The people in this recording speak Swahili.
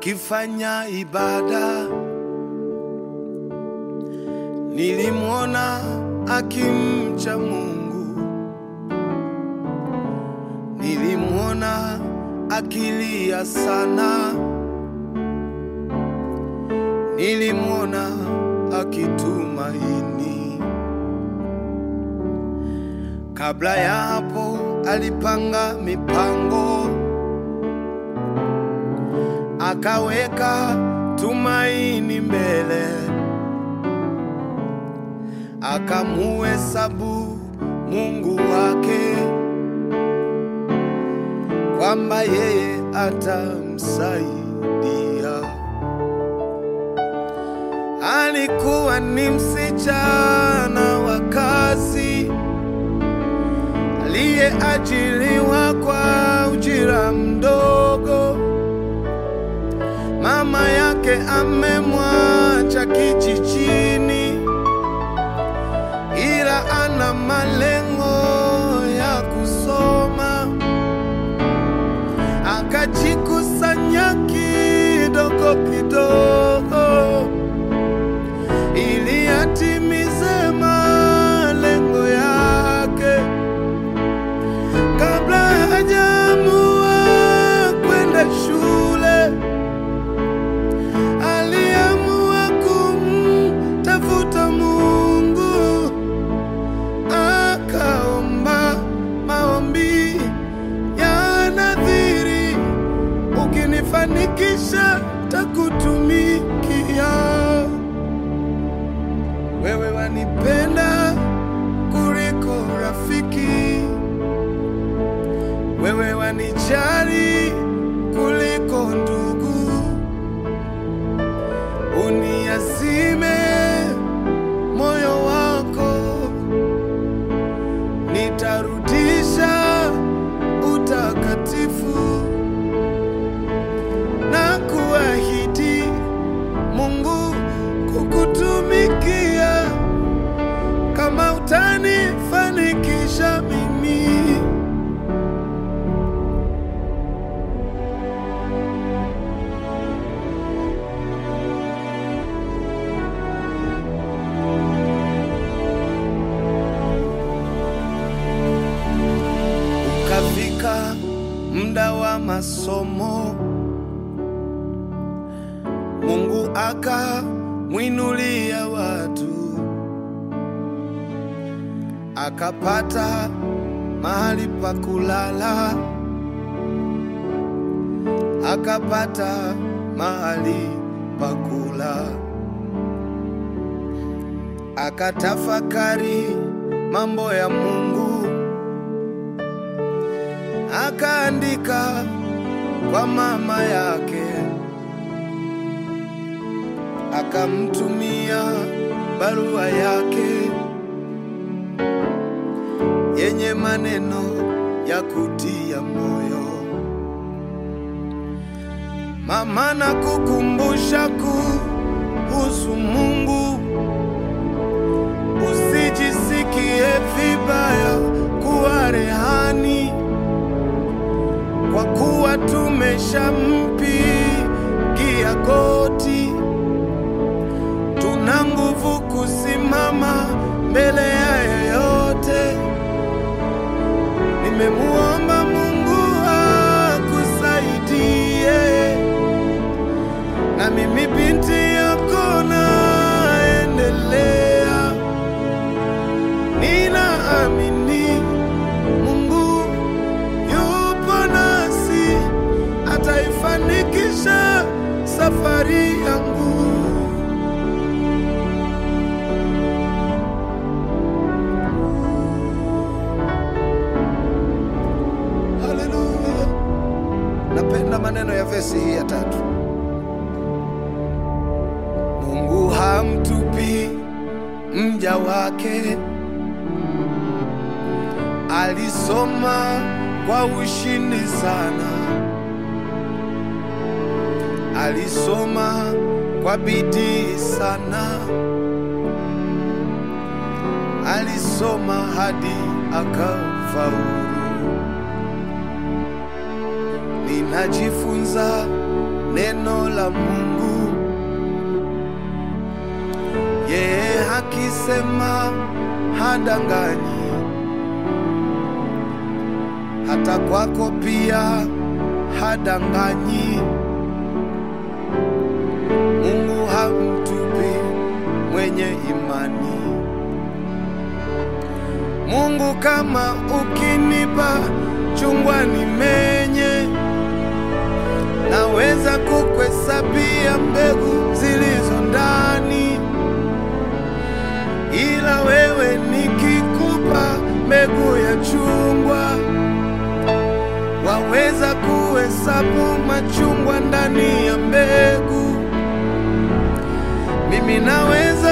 akifanya ibada. Nilimwona akimcha Mungu, nilimwona akilia sana, nilimwona akitumaini. Kabla ya hapo alipanga mipango, akaweka tumaini mbele, akamuhesabu Mungu wake kwamba yeye atamsaidia. Alikuwa ni msichana wa kazi aliyeajiriwa kwa ujira mdogo. Mama yake amemwacha kijijini, ila ana malengo ya kusoma. Akajikusanya kidogo kidogo ili atimize malengo yake. Kabla hajaamua kwenda shule, aliamua kumtafuta Mungu. Akaomba maombi ya nadhiri, ukinifanikisha takutumikia. Wewe wanipenda kuliko rafiki, wewe wanijali kuliko ndugu. Uniazime moyo wako, nitarudisha utakatifu. Na kuahidi Mungu kukutumikia kama utanifanikisha mimi. Ukafika muda wa masomo, Mungu akamwinulia watu, akapata mahali pa kulala, akapata mahali pa kula. Akatafakari mambo ya Mungu, akaandika kwa mama yake, akamtumia barua yake yenye maneno ya kutia moyo. Mama, nakukumbusha kuhusu Mungu, usijisikie vibaya kuwa rehani, kwa kuwa tumeshampigia goti. Tuna nguvu kusimama mbele ya yeyote. Nimemuomba Mungu akusaidie, na mimi binti yako naendelea. Ninaamini Mungu yupo nasi, ataifanikisha safari yangu. Napenda maneno ya verse hii ya 3. Mungu hamtupi mja wake. Alisoma kwa ushindi sana, alisoma kwa bidii sana, alisoma hadi akafaulu. Ninajifunza neno la Mungu. Yeye akisema hadanganyi, hata kwako pia hadanganyi. Mungu hamtupi mwenye imani. Mungu, kama ukinipa chungwa nimenye, naweza kukuhesabia mbegu zilizo ndani, ila wewe nikikupa mbegu ya chungwa, waweza kuhesabu machungwa ndani ya mbegu. Mimi naweza